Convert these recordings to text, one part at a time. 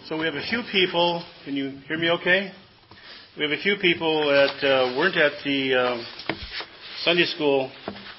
So we have a few people. Can you hear me okay? We have a few people that weren't at the Sunday school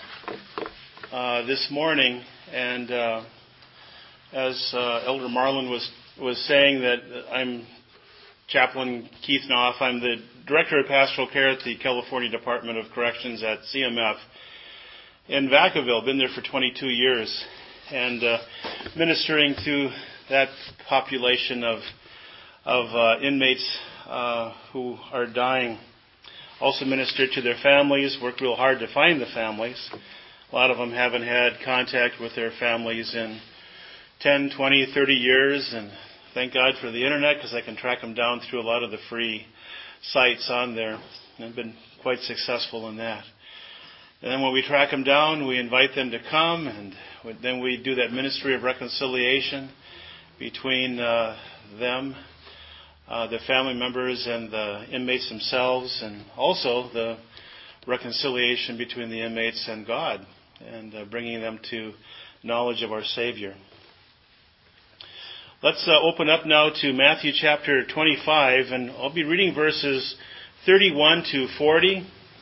this morning, and as Elder Marlin was saying, that I'm Chaplain Keith Knopf. I'm the Director of Pastoral Care at the California Department of Corrections at CMF in Vacaville. Been there for 22 years, and ministering to that population of inmates who are dying. Also ministered to their families, worked real hard to find the families. A lot of them haven't had contact with their families in 10, 20, 30 years, and thank God for the internet, because I can track them down through a lot of the free sites on there. I've been quite successful in that. And then when we track them down, we invite them to come, and then we do that ministry of reconciliation between them, the family members, and the inmates themselves, and also the reconciliation between the inmates and God, and bringing them to knowledge of our Savior. Let's open up now to Matthew chapter 25, and I'll be reading verses 31 to 40.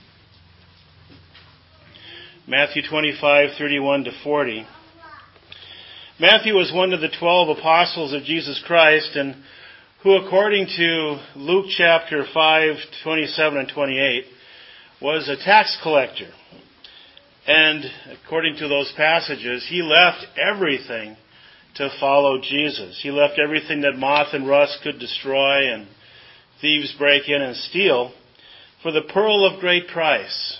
Matthew 25, 31 to 40. Matthew was one of the 12 apostles of Jesus Christ, and who, according to Luke chapter 5, 27 and 28, was a tax collector. And according to those passages, he left everything to follow Jesus. He left everything that moth and rust could destroy and thieves break in and steal for the pearl of great price,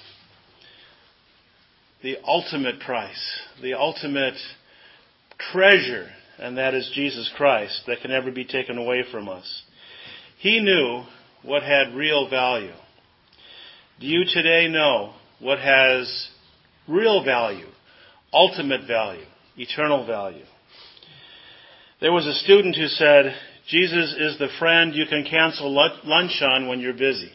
the ultimate price, the ultimate treasure, and that is Jesus Christ, that can never be taken away from us. He knew what had real value. Do you today know what has real value, ultimate value, eternal value? There was a student who said, Jesus is the friend you can cancel lunch on when you're busy.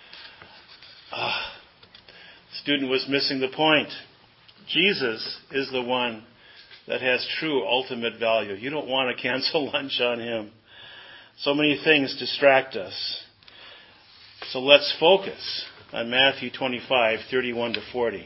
The student was missing the point. Jesus is the one that has true ultimate value. You don't want to cancel lunch on him. So many things distract us. So let's focus on Matthew 25, 31 to 40.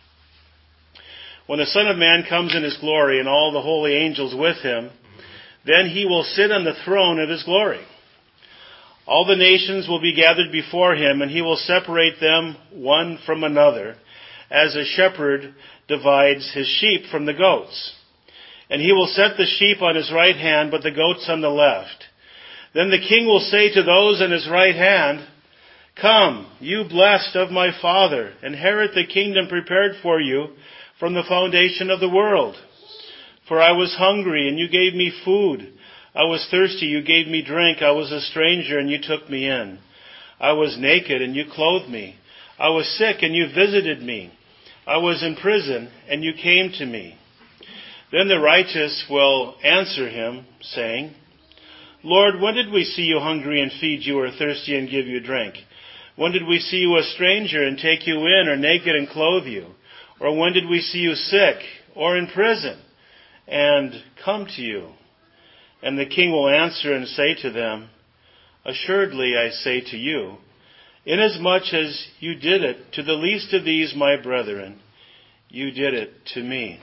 When the Son of Man comes in his glory and all the holy angels with him, then he will sit on the throne of his glory. All the nations will be gathered before him, and he will separate them one from another, as a shepherd divides his sheep from the goats. And he will set the sheep on his right hand, but the goats on the left. Then the king will say to those on his right hand, Come, you blessed of my Father, inherit the kingdom prepared for you from the foundation of the world. For I was hungry, and you gave me food. I was thirsty, you gave me drink. I was a stranger, and you took me in. I was naked, and you clothed me. I was sick, and you visited me. I was in prison, and you came to me. Then the righteous will answer him, saying, Lord, when did we see you hungry and feed you, or thirsty and give you drink? When did we see you a stranger and take you in, or naked and clothe you? Or when did we see you sick, or in prison, and come to you? And the king will answer and say to them, Assuredly I say to you, inasmuch as you did it to the least of these my brethren, you did it to me.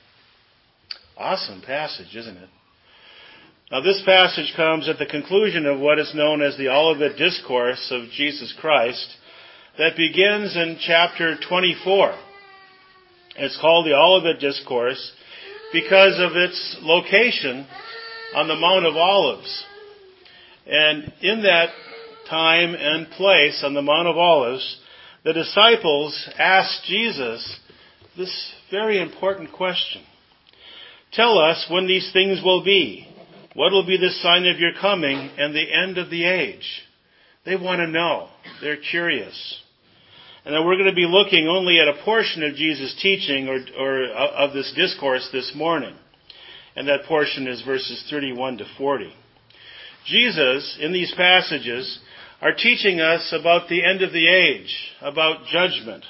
Awesome passage, isn't it? Now this passage comes at the conclusion of what is known as the Olivet Discourse of Jesus Christ that begins in chapter 24. It's called the Olivet Discourse because of its location on the Mount of Olives. And in that time and place on the Mount of Olives, the disciples asked Jesus this very important question. Tell us when these things will be. What will be the sign of your coming and the end of the age? They want to know. They're curious. And then we're going to be looking only at a portion of Jesus' teaching or of this discourse this morning. And that portion is verses 31 to 40. Jesus, in these passages, are teaching us about the end of the age, about judgment.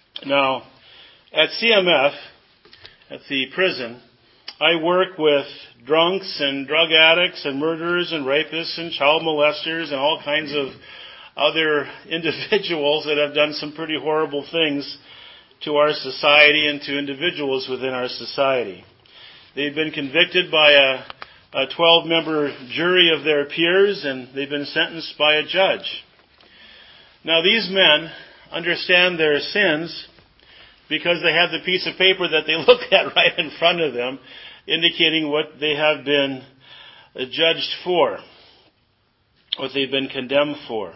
Now, at CMF, at the prison, I work with drunks and drug addicts and murderers and rapists and child molesters and all kinds of other individuals that have done some pretty horrible things to our society and to individuals within our society. They've been convicted by a 12-member jury of their peers, and they've been sentenced by a judge. Now, these men understand their sins because they have the piece of paper that they look at right in front of them, indicating what they have been judged for, what they've been condemned for.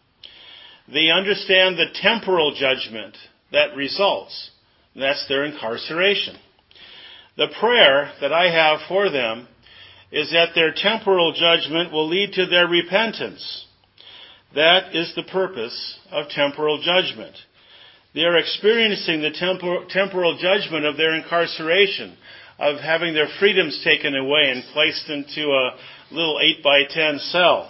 They understand the temporal judgment that results. And that's their incarceration. The prayer that I have for them is that their temporal judgment will lead to their repentance. That is the purpose of temporal judgment. They are experiencing the temporal judgment of their incarceration, of having their freedoms taken away and placed into a little 8x10 cell.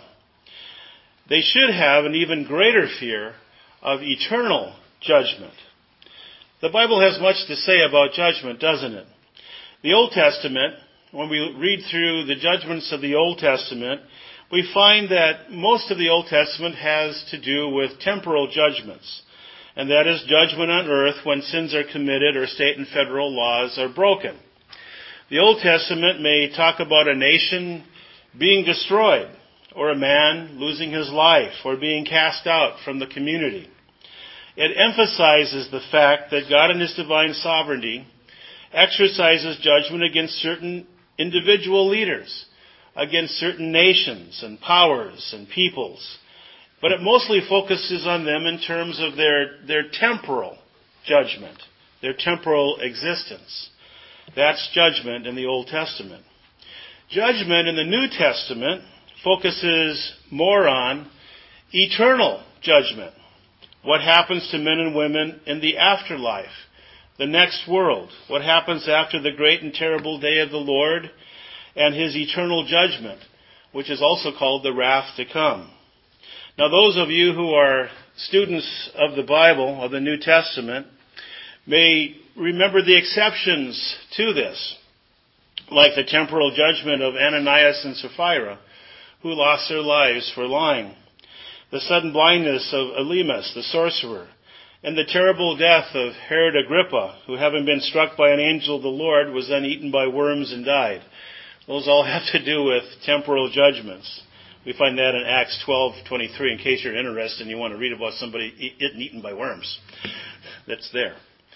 They should have an even greater fear of eternal judgment. The Bible has much to say about judgment, doesn't it? The Old Testament, when we read through the judgments of the Old Testament, we find that most of the Old Testament has to do with temporal judgments. And that is judgment on earth when sins are committed or state and federal laws are broken. The Old Testament may talk about a nation being destroyed, or a man losing his life, or being cast out from the community. It emphasizes the fact that God in His divine sovereignty exercises judgment against certain individual leaders, against certain nations and powers and peoples. But it mostly focuses on them in terms of their temporal judgment, their temporal existence. That's judgment in the Old Testament. Judgment in the New Testament focuses more on eternal judgment. What happens to men and women in the afterlife, the next world? What happens after the great and terrible day of the Lord and His eternal judgment, which is also called the wrath to come? Now, those of you who are students of the Bible, of the New Testament, may remember the exceptions to this, like the temporal judgment of Ananias and Sapphira, who lost their lives for lying, the sudden blindness of Elymas, the sorcerer, and the terrible death of Herod Agrippa, who, having been struck by an angel of the Lord, was then eaten by worms and died. Those all have to do with temporal judgments. We find that in Acts 12:23, in case you're interested and you want to read about somebody getting eaten by worms. That's there.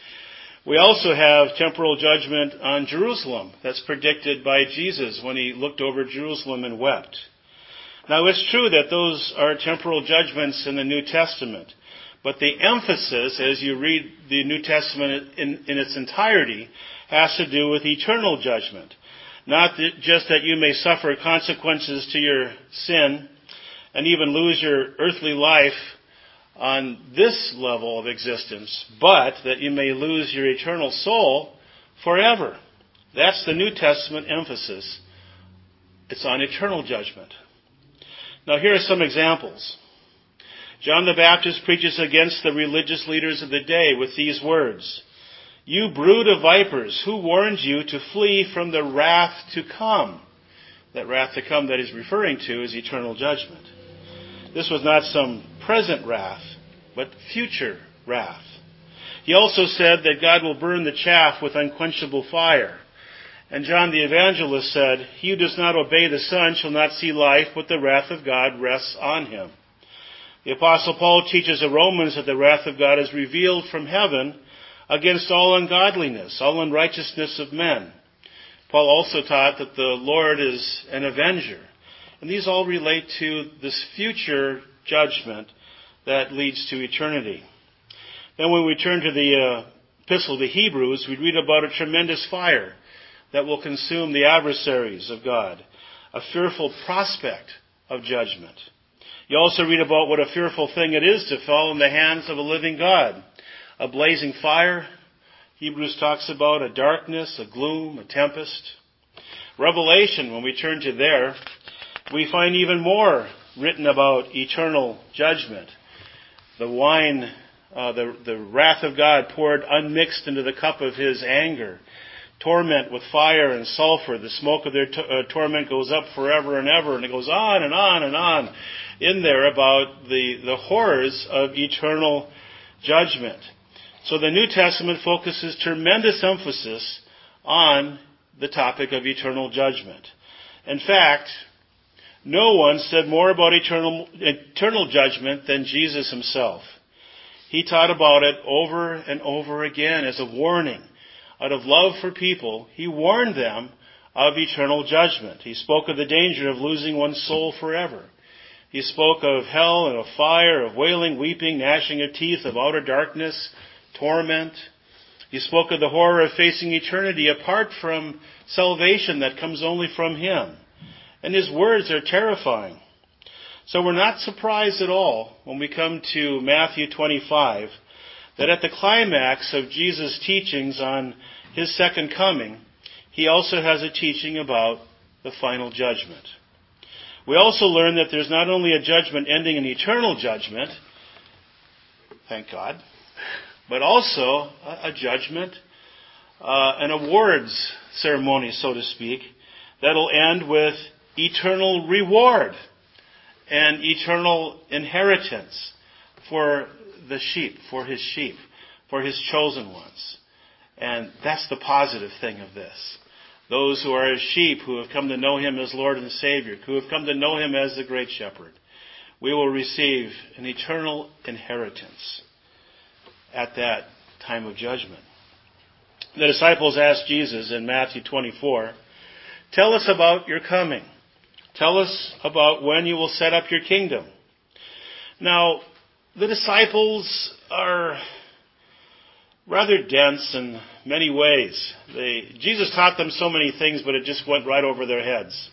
We also have temporal judgment on Jerusalem. That's predicted by Jesus when He looked over Jerusalem and wept. Now, it's true that those are temporal judgments in the New Testament, but the emphasis, as you read the New Testament in its entirety, has to do with eternal judgment. Not just that you may suffer consequences to your sin and even lose your earthly life on this level of existence, but that you may lose your eternal soul forever. That's the New Testament emphasis. It's on eternal judgment. Now, here are some examples. John the Baptist preaches against the religious leaders of the day with these words: "You brood of vipers, who warned you to flee from the wrath to come?" That wrath to come that he's referring to is eternal judgment. This was not some present wrath, but future wrath. He also said that God will burn the chaff with unquenchable fire. And John the Evangelist said, "He who does not obey the Son shall not see life, but the wrath of God rests on him." The Apostle Paul teaches the Romans that the wrath of God is revealed from heaven against all ungodliness, all unrighteousness of men. Paul also taught that the Lord is an avenger. And these all relate to this future judgment that leads to eternity. Then when we turn to the Epistle to Hebrews, we read about a tremendous fire that will consume the adversaries of God, a fearful prospect of judgment. You also read about what a fearful thing it is to fall in the hands of a living God. A blazing fire. Hebrews talks about a darkness, a gloom, a tempest. Revelation, when we turn to there, we find even more written about eternal judgment. The wine, the wrath of God poured unmixed into the cup of His anger torment with fire and sulfur. The smoke of their torment goes up forever and ever, and it goes on and on and on in there about the horrors of eternal judgment. So the New Testament focuses tremendous emphasis on the topic of eternal judgment. In fact, no one said more about eternal judgment than Jesus himself. He taught about it over and over again as a warning. Out of love for people, he warned them of eternal judgment. He spoke of the danger of losing one's soul forever. He spoke of hell and of fire, of wailing, weeping, gnashing of teeth, of outer darkness, torment. He spoke of the horror of facing eternity apart from salvation that comes only from him. And his words are terrifying. So we're not surprised at all when we come to Matthew 25 that at the climax of Jesus' teachings on his second coming, he also has a teaching about the final judgment. We also learn that there's not only a judgment ending in eternal judgment, thank God, but also a judgment, an awards ceremony, so to speak, that'll end with eternal reward and eternal inheritance for the sheep, for his chosen ones. And that's the positive thing of this. Those who are his sheep, who have come to know him as Lord and Savior, who have come to know him as the great shepherd, we will receive an eternal inheritance at that time of judgment. The disciples asked Jesus in Matthew 24, "Tell us about your coming. Tell us about when you will set up your kingdom." Now, the disciples are rather dense in many ways. Jesus taught them so many things, but it just went right over their heads.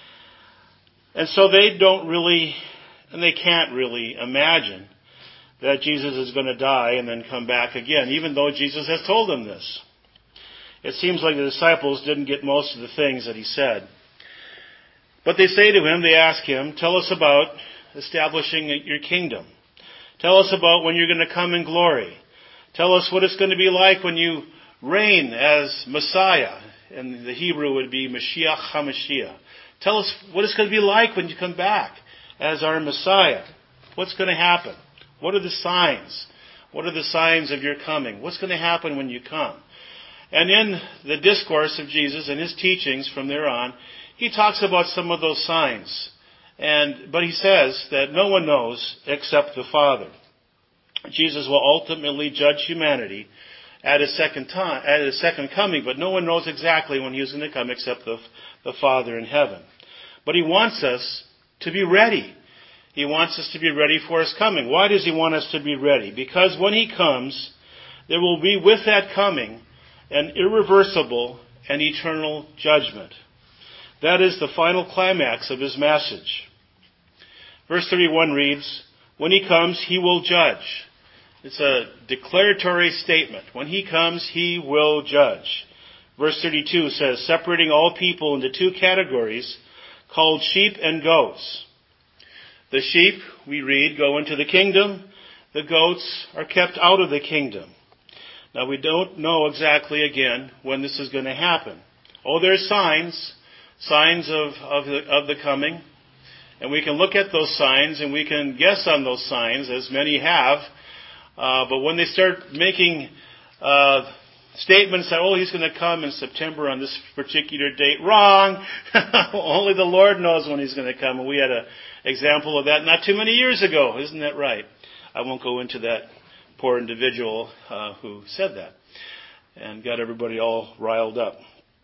And so they don't really, and they can't really imagine that Jesus is going to die and then come back again, even though Jesus has told them this. It seems like the disciples didn't get most of the things that he said. But they say to him, they ask him, "Tell us about establishing your kingdom. Tell us about when you're going to come in glory. Tell us what it's going to be like when you reign as Messiah." And the Hebrew would be Mashiach HaMashiach. Tell us what it's going to be like when you come back as our Messiah. What's going to happen? What are the signs? What are the signs of your coming? What's going to happen when you come? And in the discourse of Jesus and his teachings from there on, he talks about some of those signs. But he says that no one knows except the Father. Jesus will ultimately judge humanity at his second coming, but no one knows exactly when he's going to come except the Father in heaven. But he wants us to be ready. He wants us to be ready for his coming. Why does he want us to be ready? Because when he comes, there will be with that coming an irreversible and eternal judgment. That is the final climax of his message. Verse 31 reads, "When he comes, he will judge." It's a declaratory statement. When he comes, he will judge. Verse 32 says, "Separating all people into two categories called sheep and goats. The sheep," we read, "go into the kingdom. The goats are kept out of the kingdom." Now we don't know exactly again when this is going to happen. Oh, there's signs of the coming. And we can look at those signs and we can guess on those signs, as many have. But when they start making statements that, "Oh, he's going to come in September on this particular date," wrong. Only the Lord knows when he's going to come. And we had an example of that not too many years ago. Isn't that right? I won't go into that poor individual who said that and got everybody all riled up.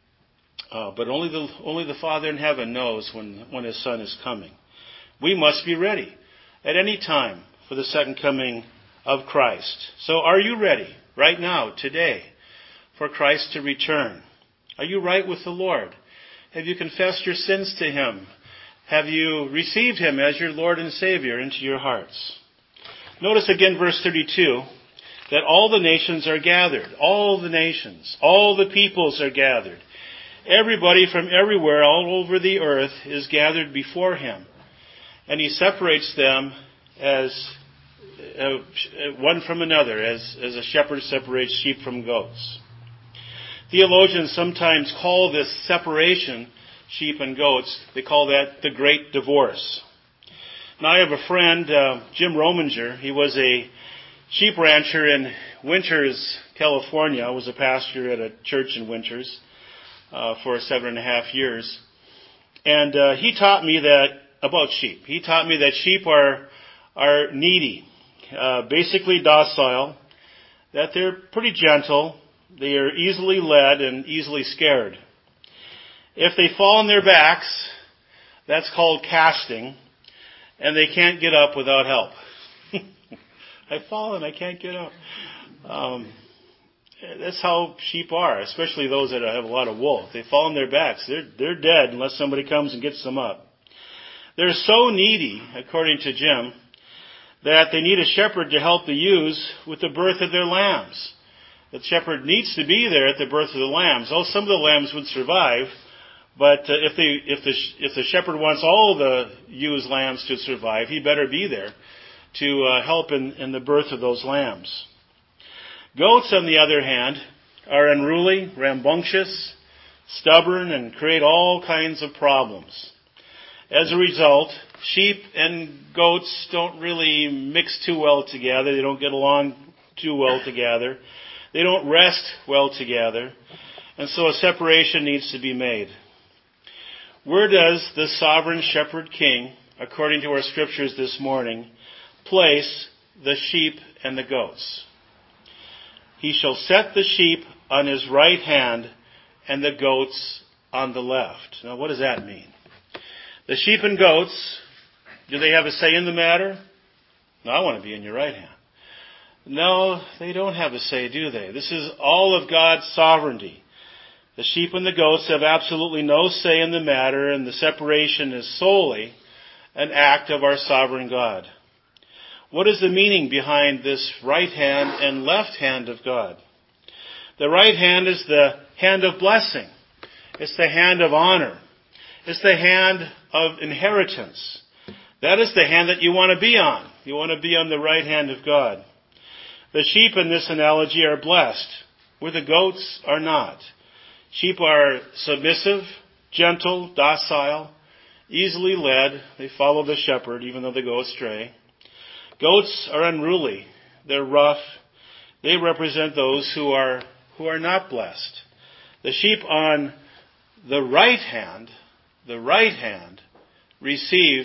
But only the Father in heaven knows when his Son is coming. We must be ready at any time for the second coming of Christ. So are you ready right now, today, for Christ to return? Are you right with the Lord? Have you confessed your sins to him? Have you received him as your Lord and Savior into your hearts? Notice again verse 32, that all the nations are gathered. All the nations, all the peoples are gathered. Everybody from everywhere all over the earth is gathered before him. And he separates them as one from another, as a shepherd separates sheep from goats. Theologians sometimes call this separation, sheep and goats, they call that the Great Divorce. Now I have a friend, Jim Rominger. He was a sheep rancher in Winters, California. I was a pastor at a church in Winters for 7.5 years. And he taught me that about sheep. He taught me that sheep are needy, basically docile, that they're pretty gentle, they are easily led and easily scared. If they fall on their backs, that's called casting, and they can't get up without help. I've fallen, I can't get up. That's how sheep are, especially those that have a lot of wool. If they fall on their backs, they're dead unless somebody comes and gets them up. They're so needy, according to Jim, that they need a shepherd to help the ewes with the birth of their lambs. The shepherd needs to be there at the birth of the lambs. Oh, some of the lambs would survive, but if the shepherd wants all the ewes' lambs to survive, he better be there to help in the birth of those lambs. Goats, on the other hand, are unruly, rambunctious, stubborn, and create all kinds of problems. As a result, sheep and goats don't really mix too well together. They don't get along too well together. They don't rest well together. And so a separation needs to be made. Where does the sovereign shepherd king, according to our scriptures this morning, place the sheep and the goats? He shall set the sheep on his right hand and the goats on the left. Now, what does that mean? The sheep and goats, do they have a say in the matter? No, I want to be in your right hand. No, they don't have a say, do they? This is all of God's sovereignty. The sheep and the goats have absolutely no say in the matter, and the separation is solely an act of our sovereign God. What is the meaning behind this right hand and left hand of God? The right hand is the hand of blessing. It's the hand of honor. It's the hand of inheritance. That is the hand that you want to be on. You want to be on the right hand of God. The sheep in this analogy are blessed, where the goats are not. Sheep are submissive, gentle, docile, easily led. They follow the shepherd, even though they go astray. Goats are unruly. They're rough. They represent those who are not blessed. The sheep on the right hand receive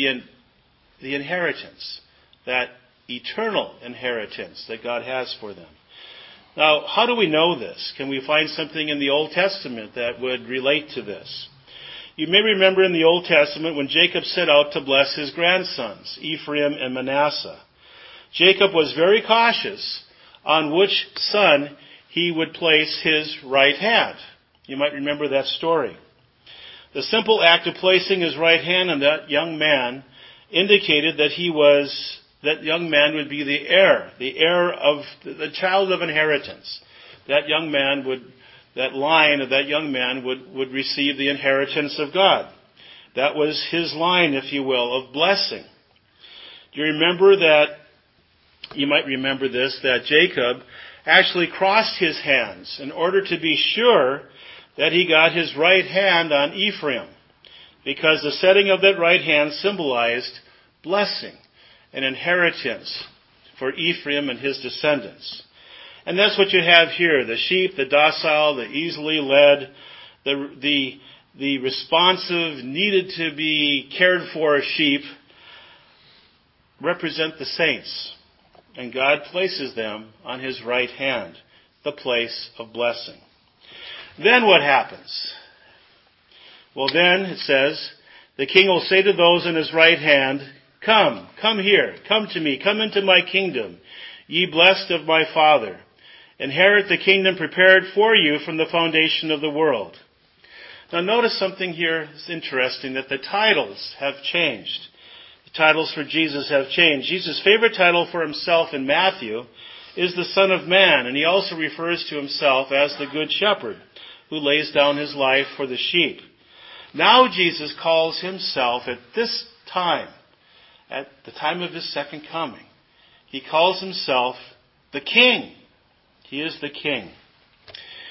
the inheritance, that eternal inheritance that God has for them. Now, how do we know this? Can we find something in the Old Testament that would relate to this? You may remember in the Old Testament when Jacob set out to bless his grandsons, Ephraim and Manasseh. Jacob was very cautious on which son he would place his right hand. You might remember that story. The simple act of placing his right hand on that young man indicated that that young man would be the heir of the child of inheritance. That line of that young man would receive the inheritance of God. That was his line, if you will, of blessing. Do you remember that? You might remember this, that Jacob actually crossed his hands in order to be sure that he got his right hand on Ephraim, because the setting of that right hand symbolized blessing and inheritance for Ephraim and his descendants. And that's what you have here. The sheep, the docile, the easily led, the responsive, needed to be cared for sheep represent the saints. And God places them on his right hand, the place of blessing. Then what happens? Well, then it says, the king will say to those in his right hand, come here, come to me, come into my kingdom, ye blessed of my Father. Inherit the kingdom prepared for you from the foundation of the world. Now notice something here is interesting, that the titles have changed. The titles for Jesus have changed. Jesus' favorite title for himself in Matthew is the Son of Man, and he also refers to himself as the Good Shepherd, who lays down his life for the sheep. Now Jesus calls himself at this time, at the time of his second coming, he calls himself the King. He is the King.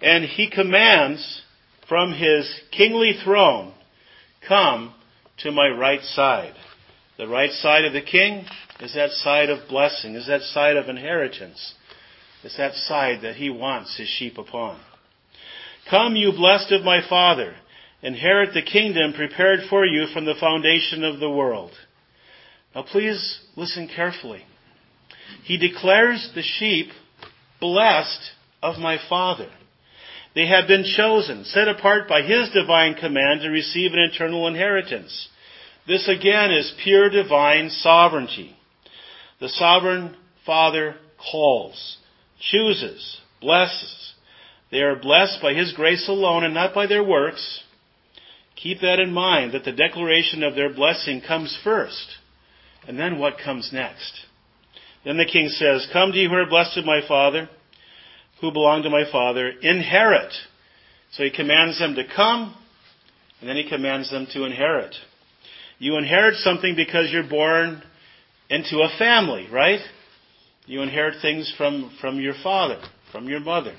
And he commands from his kingly throne, come to my right side. The right side of the king is that side of blessing, is that side of inheritance. It's that side that he wants his sheep upon. Come, you blessed of my Father, inherit the kingdom prepared for you from the foundation of the world. Now please listen carefully. He declares the sheep blessed of my Father. They have been chosen, set apart by his divine command to receive an eternal inheritance. This again is pure divine sovereignty. The sovereign Father calls, chooses, blesses. They are blessed by his grace alone and not by their works. Keep that in mind, that the declaration of their blessing comes first. And then what comes next? Then the king says, come to you who are blessed of my Father, who belong to my Father, inherit. So he commands them to come, and then he commands them to inherit. You inherit something because you're born into a family, right? You inherit things from your father, from your mother.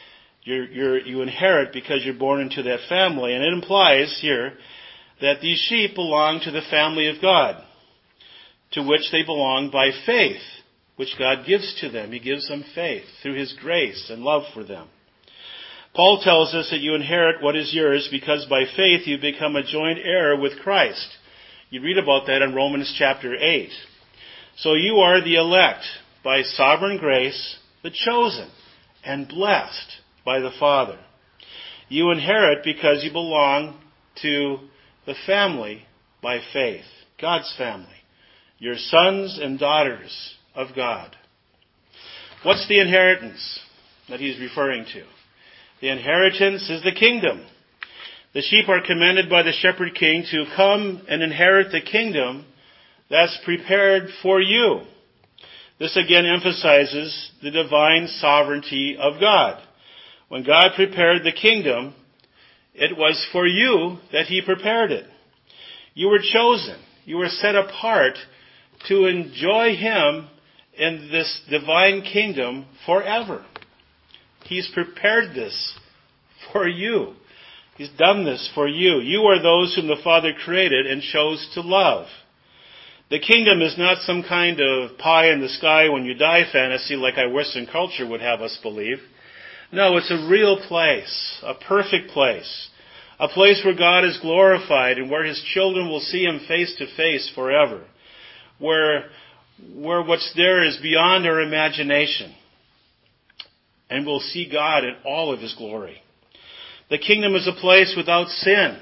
You inherit because you're born into that family. And it implies here that these sheep belong to the family of God, to which they belong by faith, which God gives to them. He gives them faith through his grace and love for them. Paul tells us that you inherit what is yours because by faith you become a joint heir with Christ. You read about that in Romans chapter 8. So you are the elect by sovereign grace, the chosen and blessed by the Father. You inherit because you belong to the family by faith, God's family. You're sons and daughters of God. What's the inheritance that he's referring to? The inheritance is the kingdom. The sheep are commanded by the shepherd king to come and inherit the kingdom that's prepared for you. This again emphasizes the divine sovereignty of God. When God prepared the kingdom, it was for you that he prepared it. You were chosen. You were set apart to enjoy him in this divine kingdom forever. He's prepared this for you. He's done this for you. You are those whom the Father created and chose to love. The kingdom is not some kind of pie in the sky when you die fantasy like our Western culture would have us believe. No, it's a real place, a perfect place, a place where God is glorified and where his children will see him face to face forever, where what's there is beyond our imagination, and we'll see God in all of his glory. The kingdom is a place without sin,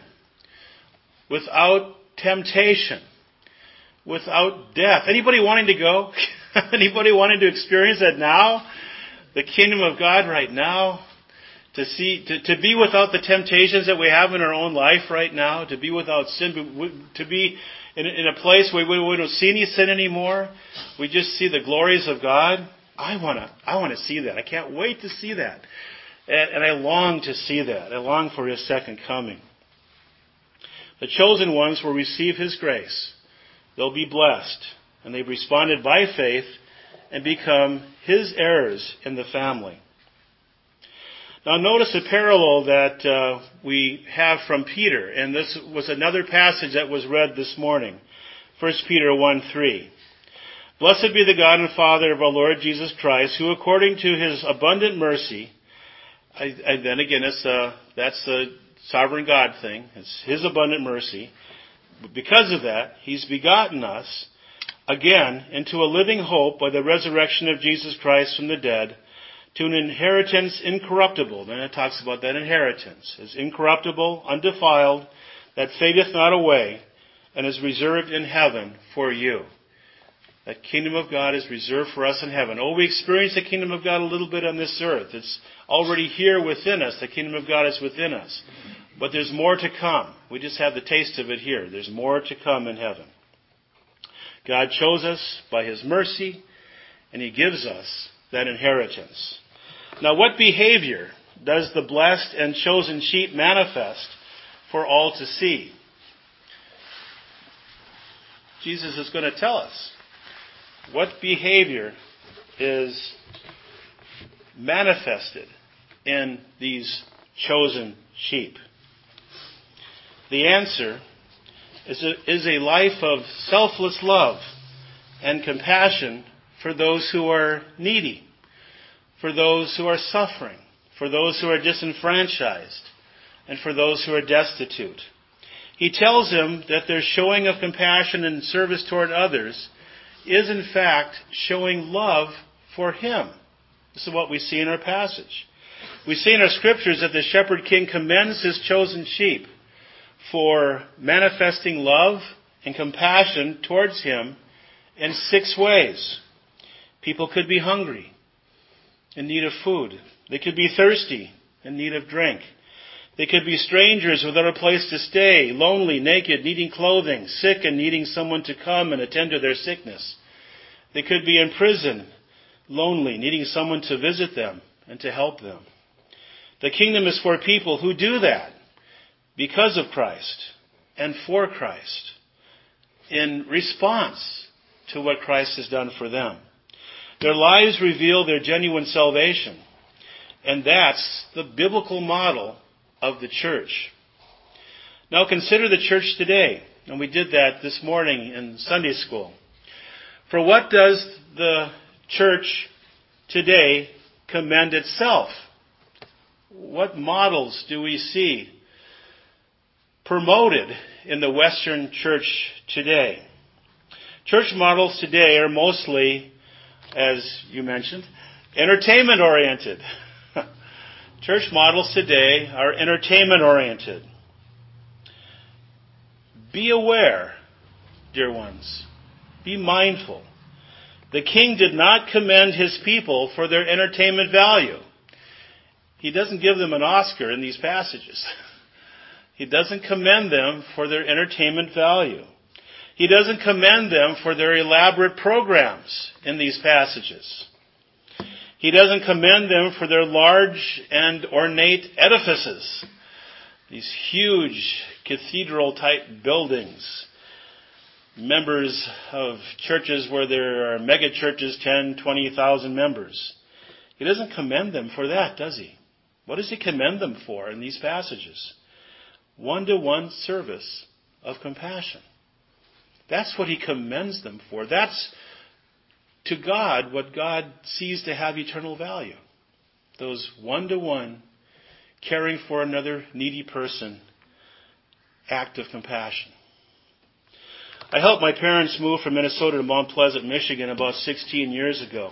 without temptation, without death. Anybody wanting to go? Anybody wanting to experience that now? The kingdom of God right now? To be without the temptations that we have in our own life right now? To be without sin? To be in a place where we don't see any sin anymore? We just see the glories of God? I want to see that. I can't wait to see that. And I long to see that. I long for his second coming. The chosen ones will receive his grace. They'll be blessed. And they've responded by faith and become his heirs in the family. Now notice a parallel that we have from Peter. And this was another passage that was read this morning. 1 Peter 1:3. Blessed be the God and Father of our Lord Jesus Christ, who according to his abundant mercy, and then again, that's the sovereign God thing. It's his abundant mercy. Because of that, he's begotten us again into a living hope by the resurrection of Jesus Christ from the dead, to an inheritance incorruptible. Then it talks about that inheritance. It's incorruptible, undefiled, that fadeth not away, and is reserved in heaven for you. That kingdom of God is reserved for us in heaven. Oh, we experience the kingdom of God a little bit on this earth. It's already here within us. The kingdom of God is within us. But there's more to come. We just have the taste of it here. There's more to come in heaven. God chose us by his mercy, and he gives us that inheritance. Now, what behavior does the blessed and chosen sheep manifest for all to see? Jesus is going to tell us. What behavior is manifested in these chosen sheep? The answer is a life of selfless love and compassion for those who are needy, for those who are suffering, for those who are disenfranchised, and for those who are destitute. He tells him that their showing of compassion and service toward others is in fact showing love for him. This is what we see in our passage. We see in our scriptures that the shepherd king commends his chosen sheep for manifesting love and compassion towards him in 6 ways. People could be hungry, in need of food. They could be thirsty, in need of drink. They could be strangers without a place to stay, lonely, naked, needing clothing, sick and needing someone to come and attend to their sickness. They could be in prison, lonely, needing someone to visit them and to help them. The kingdom is for people who do that because of Christ and for Christ, in response to what Christ has done for them. Their lives reveal their genuine salvation, and that's the biblical model of the church. Now consider the church today, and we did that this morning in Sunday school. For what does the church today commend itself? What models do we see promoted in the Western church today? Church models today are mostly, as you mentioned, entertainment-oriented. Church models today are entertainment-oriented. Be aware, dear ones. Be mindful. The king did not commend his people for their entertainment value. He doesn't give them an Oscar in these passages. He doesn't commend them for their entertainment value. He doesn't commend them for their elaborate programs in these passages. He doesn't commend them for their large and ornate edifices, these huge cathedral-type buildings, members of churches where there are mega churches, 10, 20,000 members. He doesn't commend them for that, does he? What does he commend them for in these passages? One-to-one service of compassion. That's what he commends them for. That's, to God, what God sees to have eternal value. Those one-to-one, caring for another needy person, act of compassion. I helped my parents move from Minnesota to Mount Pleasant, Michigan about 16 years ago.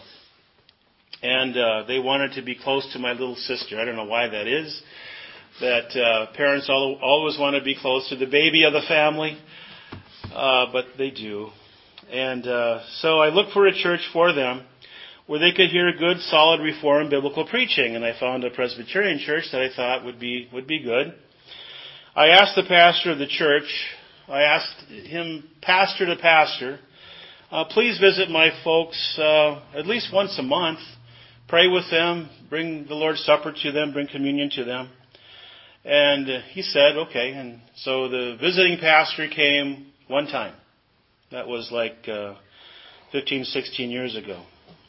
And they wanted to be close to my little sister. I don't know why that is. That parents always want to be close to the baby of the family. But they do. And so I looked for a church for them where they could hear good, solid Reformed biblical preaching. And I found a Presbyterian church that I thought would be good. I asked the pastor of the church, I asked him, pastor to pastor, please visit my folks at least once a month. Pray with them, bring the Lord's Supper to them, bring communion to them. And he said, okay. And so the visiting pastor came one time. That was like 15, 16 years ago.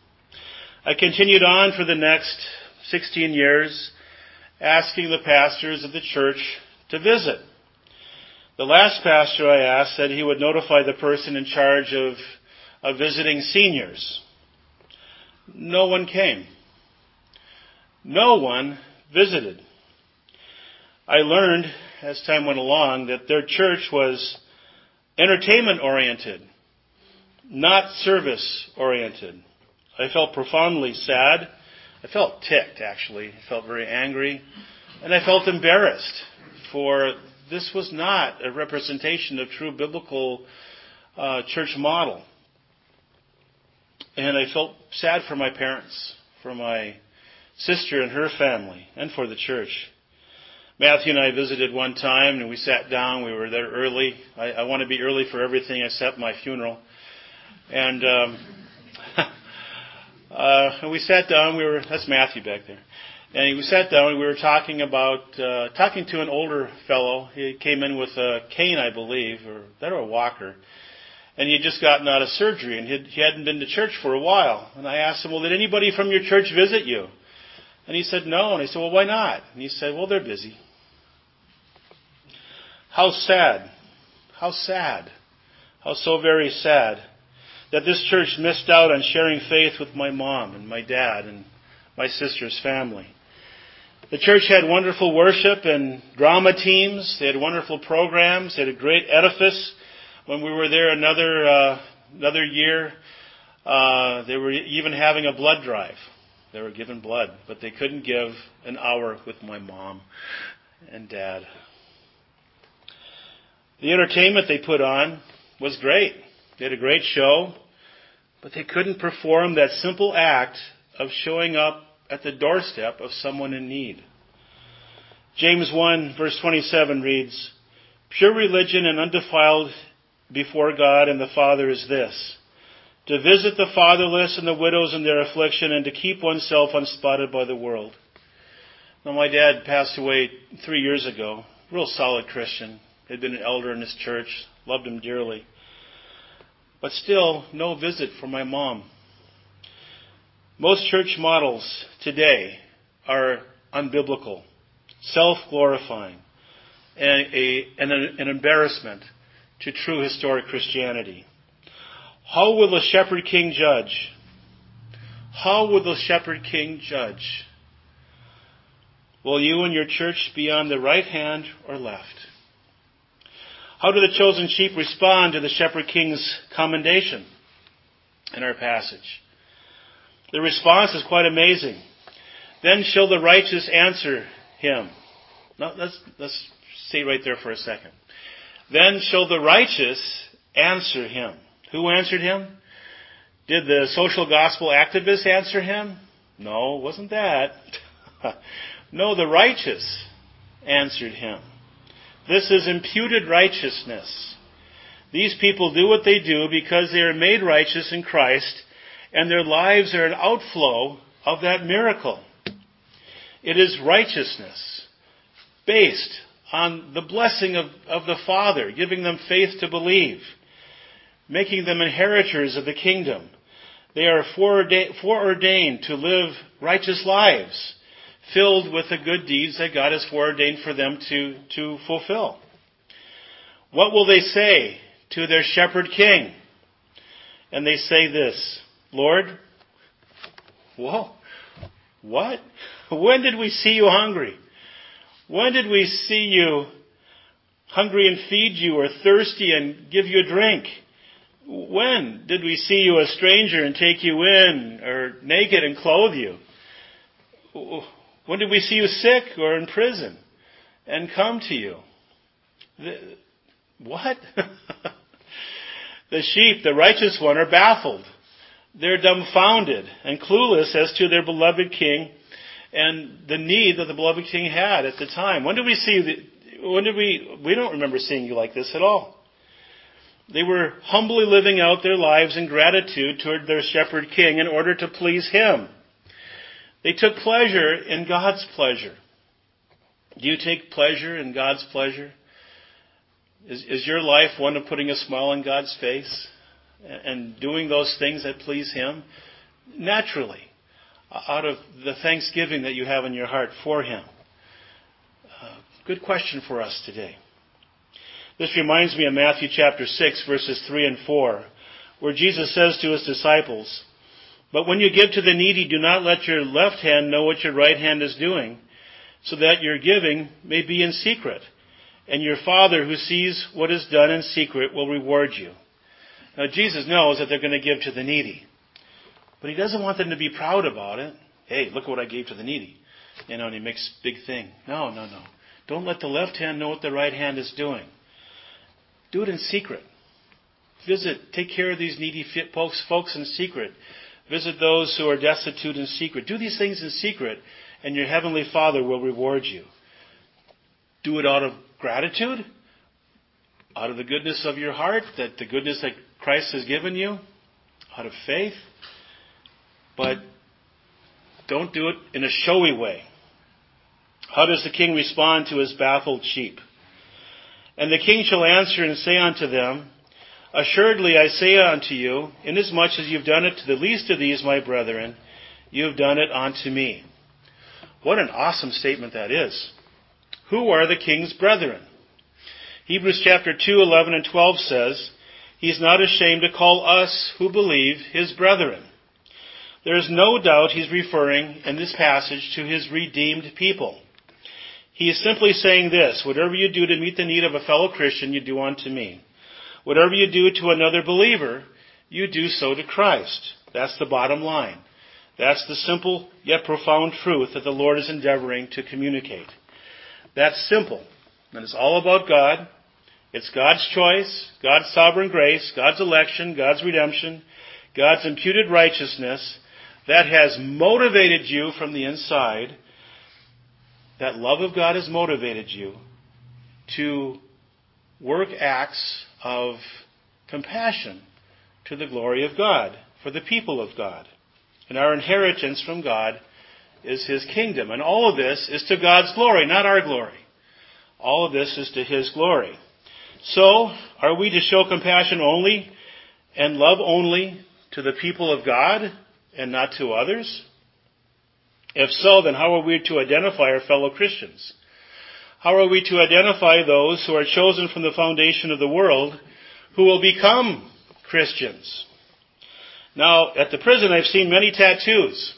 I continued on for the next 16 years, asking the pastors of the church to visit. The last pastor I asked said he would notify the person in charge of visiting seniors. No one came. No one visited. I learned, as time went along, that their church was entertainment-oriented, not service-oriented. I felt profoundly sad. I felt ticked, actually. I felt very angry. And I felt embarrassed, for this was not a representation of true biblical church model. And I felt sad for my parents, for my sister and her family, and for the church. Matthew and I visited one time, and we sat down. We were there early. I want to be early for everything except my funeral. And we sat down. That's Matthew back there. And we sat down, and we were talking to an older fellow. He came in with a cane, I believe, or a walker. And he had just gotten out of surgery, and he hadn't been to church for a while. And I asked him, well, did anybody from your church visit you? And he said, no. And I said, well, why not? And he said, well, they're busy. How sad. How sad. How so very sad that this church missed out on sharing faith with my mom and my dad and my sister's family. The church had wonderful worship and drama teams. They had wonderful programs. They had a great edifice. When we were there another year, they were even having a blood drive. They were giving blood, but they couldn't give an hour with my mom and dad. The entertainment they put on was great. They had a great show, but they couldn't perform that simple act of showing up at the doorstep of someone in need. James 1 verse 27 reads, "Pure religion and undefiled before God and the Father is this, to visit the fatherless and the widows in their affliction and to keep oneself unspotted by the world." Now my dad passed away 3 years ago, real solid Christian. Had been an elder in his church, loved him dearly. But still, no visit for my mom. Most church models today are unbiblical, self-glorifying, and an embarrassment to true historic Christianity. How will the Shepherd King judge? How will the Shepherd King judge? Will you and your church be on the right hand or left? How do the chosen sheep respond to the Shepherd King's commendation in our passage? The response is quite amazing. Then shall the righteous answer him. Now, let's stay right there for a second. Then shall the righteous answer him. Who answered him? Did the social gospel activists answer him? No, it wasn't that. No, the righteous answered him. This is imputed righteousness. These people do what they do because they are made righteous in Christ, and their lives are an outflow of that miracle. It is righteousness based on the blessing of the Father, giving them faith to believe, making them inheritors of the kingdom. They are foreordained to live righteous lives, filled with the good deeds that God has foreordained for them to fulfill. What will they say to their Shepherd King? And they say this, Lord, whoa, what? When did we see you hungry? When did we see you hungry and feed you, or thirsty and give you a drink? When did we see you a stranger and take you in, or naked and clothe you? When did we see you sick or in prison and come to you? What? The sheep, the righteous one, are baffled. They're dumbfounded and clueless as to their beloved king and the need that the beloved king had at the time. When did we see we don't remember seeing you like this at all. They were humbly living out their lives in gratitude toward their shepherd king in order to please him. They took pleasure in God's pleasure. Do you take pleasure in God's pleasure? Is your life one of putting a smile on God's face and doing those things that please him? Naturally, out of the thanksgiving that you have in your heart for him. Good question for us today. This reminds me of Matthew chapter 6, verses 3 and 4, where Jesus says to his disciples, "But when you give to the needy, do not let your left hand know what your right hand is doing, so that your giving may be in secret. And your Father who sees what is done in secret will reward you." Now Jesus knows that they're going to give to the needy. But he doesn't want them to be proud about it. Hey, look what I gave to the needy. And he makes a big thing. No. Don't let the left hand know what the right hand is doing. Do it in secret. Take care of these needy folks in secret. Visit those who are destitute in secret. Do these things in secret, and your heavenly Father will reward you. Do it out of gratitude, out of the goodness of your heart, that the goodness that Christ has given you, out of faith. But don't do it in a showy way. How does the king respond to his baffled sheep? "And the king shall answer and say unto them, Assuredly I say unto you, inasmuch as you've done it to the least of these my brethren, you have done it unto me. What an awesome statement that is. Who are the king's brethren? Hebrews chapter 2, 11 and 12 says, He's not ashamed to call us who believe his brethren. There is no doubt he's referring in this passage to his redeemed people. He is simply saying this: whatever you do to meet the need of a fellow Christian, you do unto me. Whatever you do to another believer, you do so to Christ. That's the bottom line. That's the simple yet profound truth that the Lord is endeavoring to communicate. That's simple. And it's all about God. It's God's choice, God's sovereign grace, God's election, God's redemption, God's imputed righteousness that has motivated you from the inside. That love of God has motivated you to work acts of compassion to the glory of God, for the people of God. And our inheritance from God is His kingdom. And all of this is to God's glory, not our glory. All of this is to His glory. So, are we to show compassion only and love only to the people of God and not to others? If so, then how are we to identify our fellow Christians? How are we to identify those who are chosen from the foundation of the world who will become Christians? Now, at the prison, I've seen many tattoos.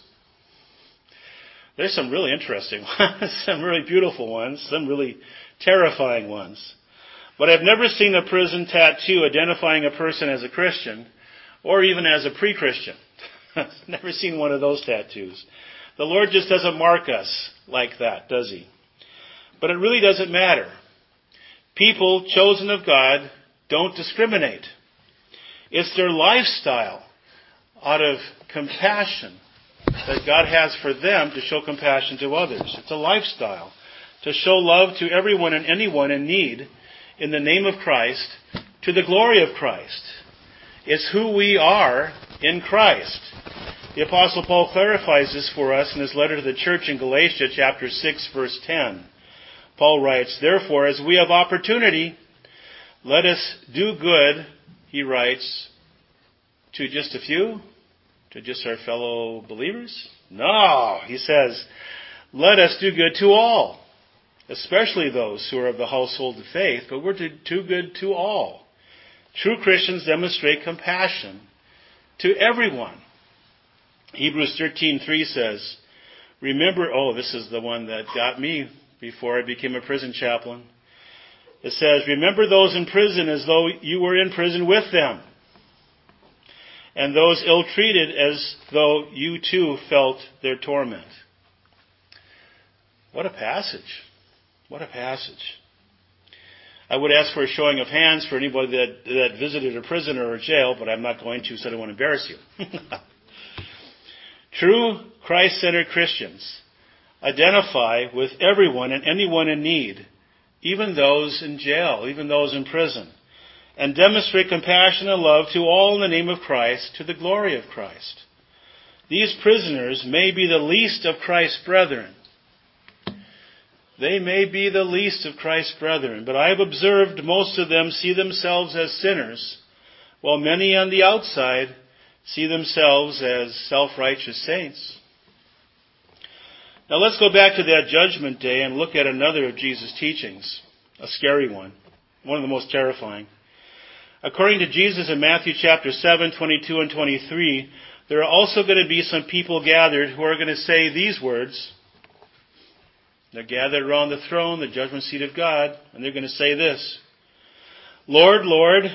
There's some really interesting ones, some really beautiful ones, some really terrifying ones. But I've never seen a prison tattoo identifying a person as a Christian or even as a pre-Christian. I've never seen one of those tattoos. The Lord just doesn't mark us like that, does He? But it really doesn't matter. People chosen of God don't discriminate. It's their lifestyle out of compassion that God has for them to show compassion to others. It's a lifestyle to show love to everyone and anyone in need in the name of Christ to the glory of Christ. It's who we are in Christ. The Apostle Paul clarifies this for us in his letter to the church in Galatia chapter 6 verse 10. Paul writes, "Therefore, as we have opportunity, let us do good," he writes, "to just a few, to just our fellow believers? No," he says, "let us do good to all, especially those who are of the household of faith, but we're to do good to all." True Christians demonstrate compassion to everyone. Hebrews 13:3 says, "Remember," this is the one that got me before I became a prison chaplain. It says, "Remember those in prison as though you were in prison with them, and those ill-treated as though you too felt their torment." What a passage. What a passage. I would ask for a showing of hands for anybody that visited a prison or a jail, but I'm not going to, so I don't want to embarrass you. True Christ-centered Christians identify with everyone and anyone in need, even those in jail, even those in prison, and demonstrate compassion and love to all in the name of Christ, to the glory of Christ. These prisoners may be the least of Christ's brethren. They may be the least of Christ's brethren, but I have observed most of them see themselves as sinners, while many on the outside see themselves as self-righteous saints. Now let's go back to that judgment day and look at another of Jesus' teachings, a scary one of the most terrifying. According to Jesus in Matthew chapter 7, 22 and 23, there are also going to be some people gathered who are going to say these words. They're gathered around the throne, the judgment seat of God, and they're going to say this: "Lord, Lord,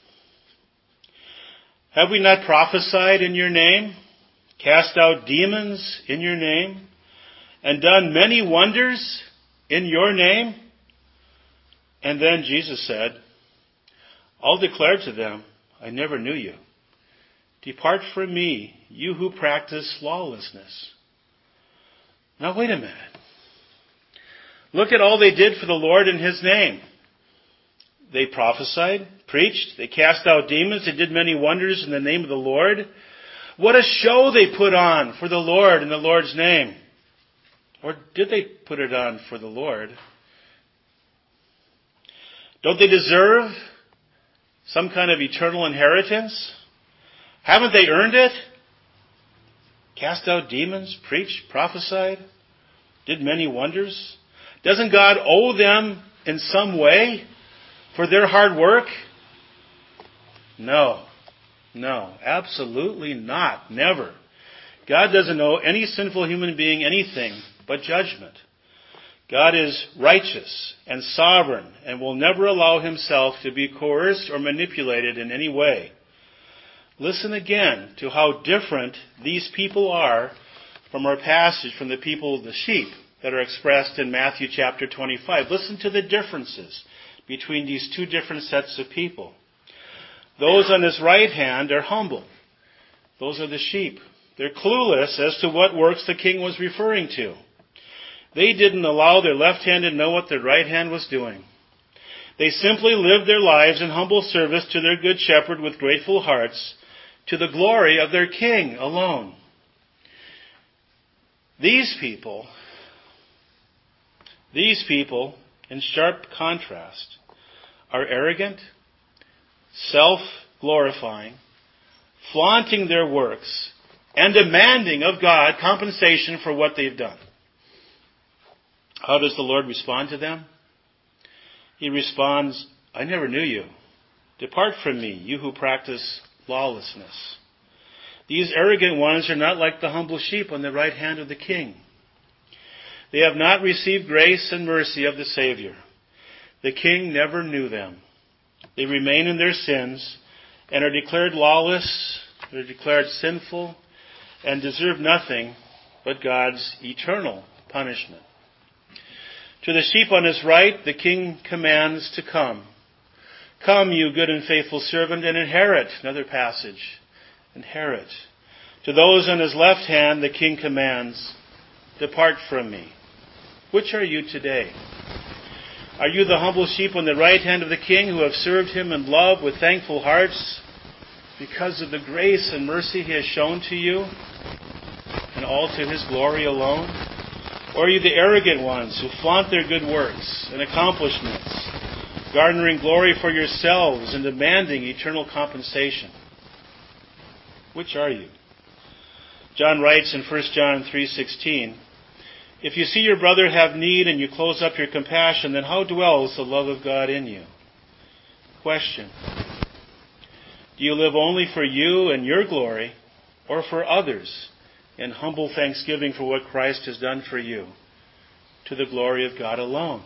have we not prophesied in your name, cast out demons in your name, and done many wonders in your name?" And then Jesus said, "I'll declare to them, I never knew you. Depart from me, you who practice lawlessness." Now wait a minute. Look at all they did for the Lord in His name. They prophesied, preached, they cast out demons, they did many wonders in the name of the Lord. What a show they put on for the Lord in the Lord's name. Or did they put it on for the Lord? Don't they deserve some kind of eternal inheritance? Haven't they earned it? Cast out demons, preached, prophesied. did many wonders? Doesn't God owe them in some way for their hard work? No, absolutely not. Never. God doesn't owe any sinful human being anything but judgment. God is righteous and sovereign and will never allow himself to be coerced or manipulated in any way. Listen again to how different these people are from our passage from the people of the sheep that are expressed in Matthew chapter 25. Listen to the differences between these two different sets of people. Those on his right hand are humble. Those are the sheep. They're clueless as to what works the king was referring to. They didn't allow their left hand to know what their right hand was doing. They simply lived their lives in humble service to their good shepherd with grateful hearts, to the glory of their king alone. These people, in sharp contrast, are arrogant, self-glorifying, flaunting their works, and demanding of God compensation for what they've done. How does the Lord respond to them? He responds, I never knew you. Depart from me, you who practice lawlessness. These arrogant ones are not like the humble sheep on the right hand of the king. They have not received grace and mercy of the Savior. The king never knew them. They remain in their sins and are declared lawless, they're declared sinful, and deserve nothing but God's eternal punishment. To the sheep on his right, the king commands to come. Come, you good and faithful servant, and inherit. Another passage. Inherit. To those on his left hand, the king commands, depart from me. Which are you today? Are you the humble sheep on the right hand of the king who have served him in love with thankful hearts because of the grace and mercy he has shown to you, and all to his glory alone? Or are you the arrogant ones who flaunt their good works and accomplishments, garnering glory for yourselves and demanding eternal compensation? Which are you? John writes in 1 John 3:16, if you see your brother have need and you close up your compassion, then how dwells the love of God in you? Question. Do you live only for you and your glory, or for others, in humble thanksgiving for what Christ has done for you, to the glory of God alone?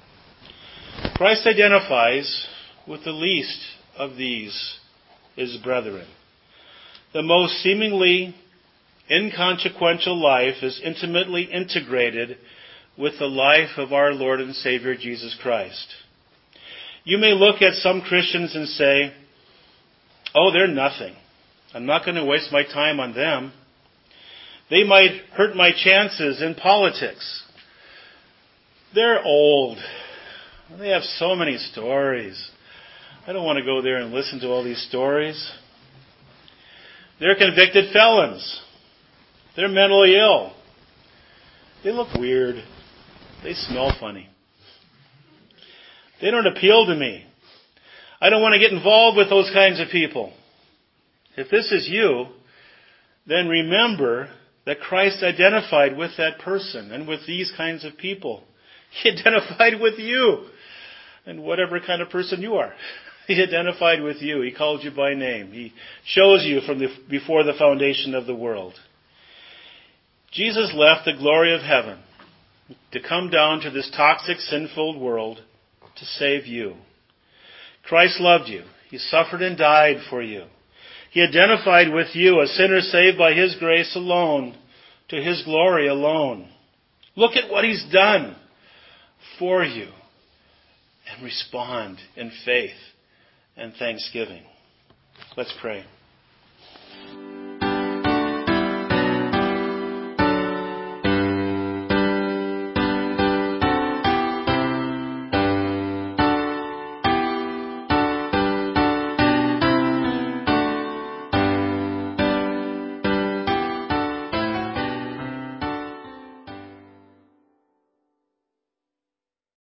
Christ identifies with the least of these, his brethren. The most seemingly inconsequential life is intimately integrated with the life of our Lord and Savior Jesus Christ. You may look at some Christians and say, oh, they're nothing. I'm not going to waste my time on them. They might hurt my chances in politics. They're old. They have so many stories. I don't want to go there and listen to all these stories. They're convicted felons. They're mentally ill. They look weird. They smell funny. They don't appeal to me. I don't want to get involved with those kinds of people. If this is you, then remember that Christ identified with that person and with these kinds of people. He identified with you and whatever kind of person you are. He identified with you. He called you by name. He chose you from before the foundation of the world. Jesus left the glory of heaven to come down to this toxic, sin-filled world to save you. Christ loved you. He suffered and died for you. He identified with you, a sinner saved by his grace alone, to his glory alone. Look at what he's done for you and respond in faith and thanksgiving. Let's pray.